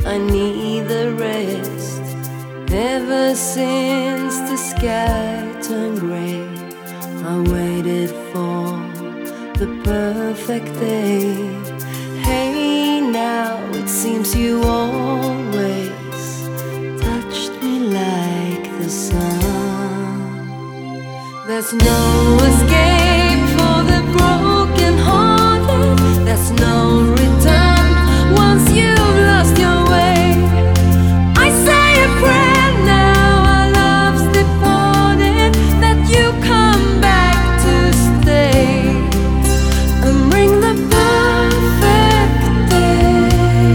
I need the rest. Ever since the sky turned gray, I waited for the perfect day. Hey, now it seems you always touched me like the sun. There's no escape for the broken hearted. There's no return once you've lost your way. I say a prayer now, our love's departed, that you come back to stay and bring the perfect day.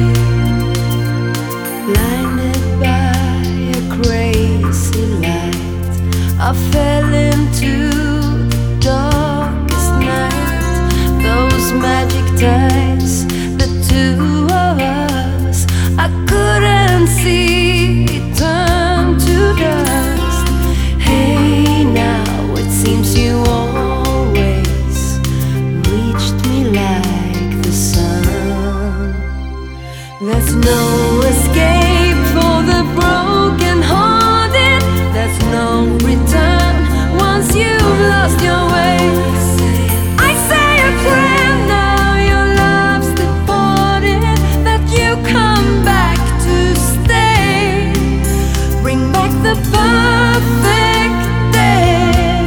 Blinded by a crazy light, I fell into the darkest night. Those magic times, the two of us, I couldn't see it turn to dust. Hey, now it seems you always reached me like the sun. There's no escape for the broken hearted. There's no return once you've lost your way. I say a prayer now, your love's departed, that you come back to stay. Bring back the perfect day.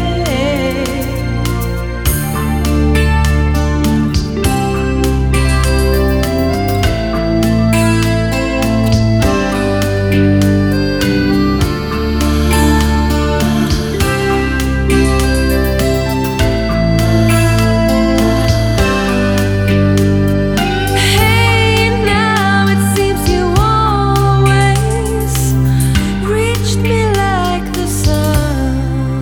Hey, now it seems you always reached me like the sun.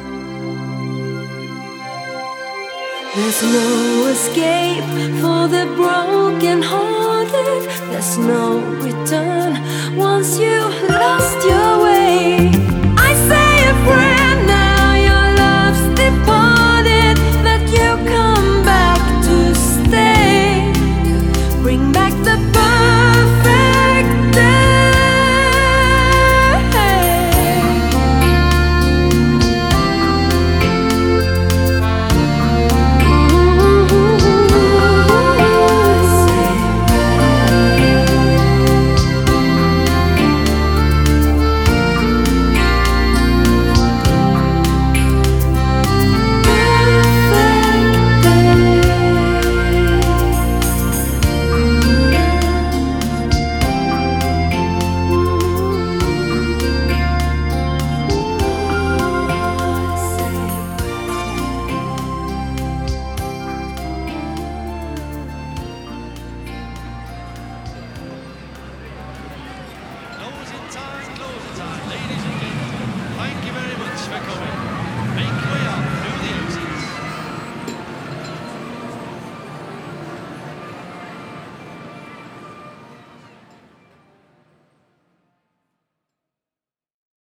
There's no escape for the broken hearted. There's no return once you lost your way. I say a prayer now, your love's departed, that you come back to stay. Bring back the